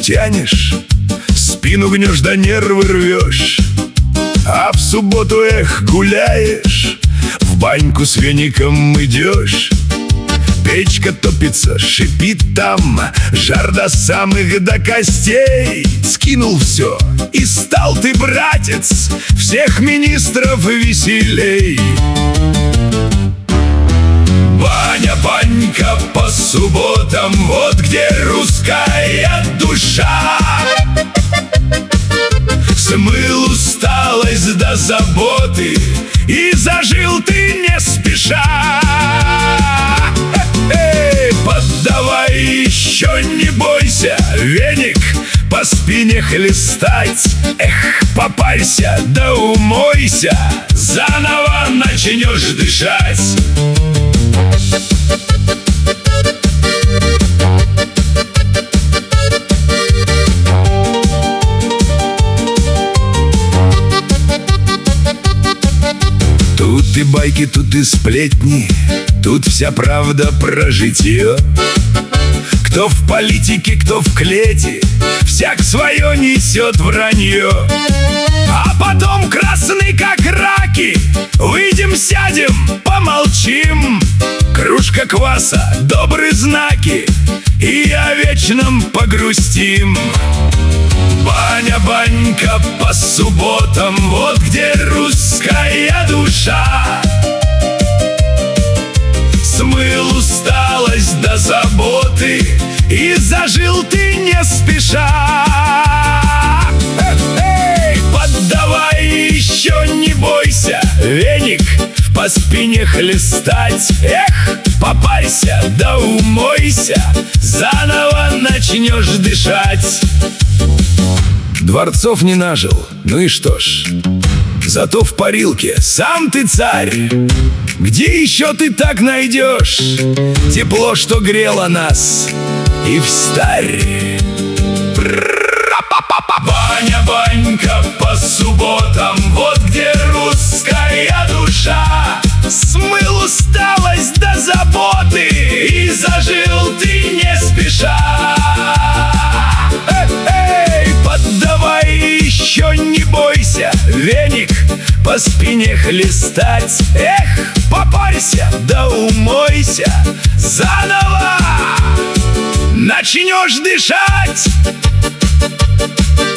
тянешь, спину гнешь да нервы рвешь. А в субботу, гуляешь, в баньку с веником идешь. Печка топится, шипит там, жар до самых до костей. Скинул все, и стал ты, братец, всех министров веселей. Баня, банька по субботам, вот где русская душа. Смыл усталость до заботы, и зажил ты не спеша. Поддавай еще, не бойся, веник по спине хлестать. Попарься да умойся, заново начнешь дышать. Тут и байки, тут и сплетни, тут вся правда про житье. Кто в политике, кто в клете, всяк свое несет вранье. А потом красный как раки, выйдем, сядем, помолчим. Кружка кваса, добрые знаки, и о вечном погрустим. Баня, банька по субботам, вот где русская душа. Смыл усталость до заботы, и зажил ты не спеша. Поддавай еще, не бойся, веник по спине хлестать. Попарься да умойся, заново начнешь дышать. Дворцов не нажил, ну и что ж, зато в парилке сам ты царь. Где еще ты так найдешь тепло, что грело нас и встарь? Баня, банька по субботам, вот где русская душа. Смыл усталость до заботы, и зажил ты не спеша. Поддавай еще, не бойся, веник по спине хлестать. Попарься да умойся, заново начнешь дышать.